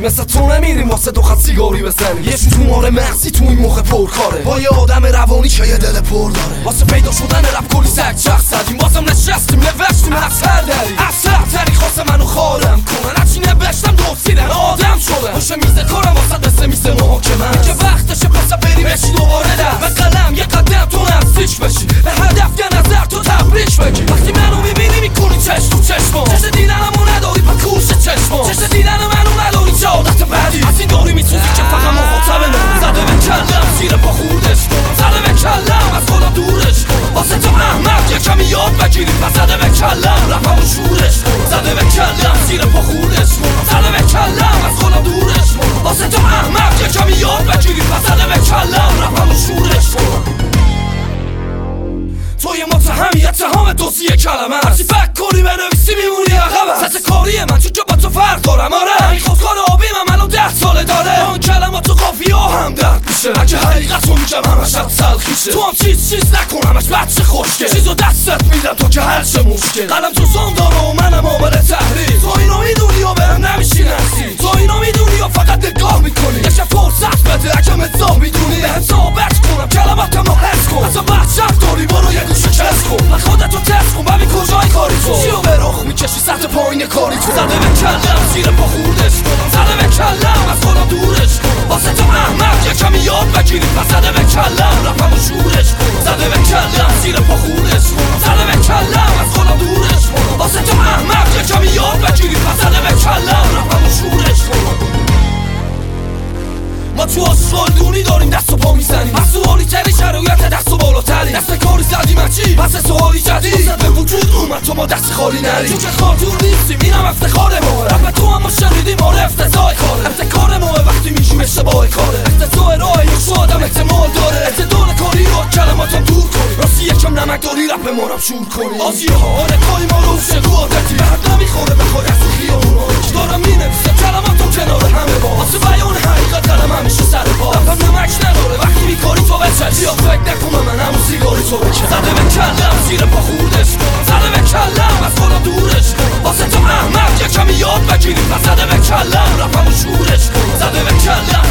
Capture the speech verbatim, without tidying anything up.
مثل تو نمیریم واسه دو خط سیگاری بزنیم. یه تو ماره مغزی تو این مخ پرکاره، با یه آدم روانی که یه دل پر داره. واسه پیدا شدن رپ کلی سگ چخ زدیم، بازم نشستیم نوشتیم اثر داریم. اثر تری خواست منو خارم کنن، هرچی نوشتم دوستیدن آدم شدم. پشت میز کارم واسه مثل میز محاکمه که وقتشه پس بریم بشی دوباره دست به قلم یه قدم تو نزدیک بشی، به هدف یه نظر تو تبریک بگی. وقتی منو میبینی میکنی چشم تو چشمم، چشم دیدنمو نداری پا کورش چشمم، چشم دیدن منو نداری چه عادت بدی. از این داری میسوزی که فقط مخاطب من، زده به کلم زیر پا خوردش کنم، زده به کلم از خودم دورش کنم. واسه تو احمد یه کمی یاد بگیری، پس زده به کلم رفم و شورش کنم، زده به کلم زیر پا خوردش کنم، زده به کلم از خودم دورش کنم. واسه تو احمد یه کمی یاد بگیری، پس زده به کلم رفم و شورش کنم. تو یه متهمی اتهام دوزی کلمه، هرچی فکر کنی بنویسی میمونی عقبه. سطح کاری من چون که با تو فرق دارم، آره این خودکار آبی من الان ده ساله داره. اون کلمات و قافیه هم درد میشه، اگه حقیقت رو میگم همش هم سلخیشه. تو هم چیز چیز نکن همش بچه خوشگه، چیزو دستت میدم تو که هر چه مشکل. قلم تو زندانه و منم عامل تحریر، تو اینو میدونی و بهم نمیشی نزدیک، تو اینو میدونی و فقط نگاه میکنی. یه فرصت بده اگه مزاح میدونی، بهم ثابت کنم کلماتمو حفظ کن. اصلا بچه داری برو یه گوشه کس کن، من خودتو تست کن ببین کجای کاری تو چیو به رخ میکشی سطح پایین کاری تو. زده به کلم زیر پا خوردش کنم، زده به کلم از خودم دورش کنم. واسه تو احمد یه کمی یاد بگیری، پس زده به کلم رفم و شورش کنم، زده به کلم زیر پا خوردش کنم، زده به کلم از خودم دورش کنم. واسه تو احمد یه کمی یاد بگیری، پس زده به کلم رفم و شورش کنم. ما تو آسفال دونی داریم دست و پا میزنیم، از سوالی تری شرایط دست و بالاتری. دست کاری زدیم از چی؟ پس سوالی جدید زد به وجود اومد تو ما دست خالی نریم، چون که خاطور نیستیم اینم افتخار ماه. رفت تو هم ما شنیدیم آره افتضاح کاره، افتخار ماه وقتی میشیم اشتباه کاره. افتضاح راه یا شو آدم احتمال داره، اعتدال کاری رو کلماتم دور کنی. راستی یکم نمک داری رپ ما رو شور کنی. آزیه ها آره کاری ما رو شگو عادتی، به حد نمیخوره بخوای از خیابون دارم مینویسم کلماتم کنار همه با، واسه بیان حقیقت قلم همیشه سر پا. رفم نمک نداره وقتی بیکاری تو بچه، زیاد فکر نکنم من همون سیگاری تو بکشم. زده به کلم زیر پا خوردش کنم، زده به کلم از خودم دورش کنم. واسه تو احمد یه کمی یاد بگیری، پس زده به کلم رفم و شورش کنم، زده به کلم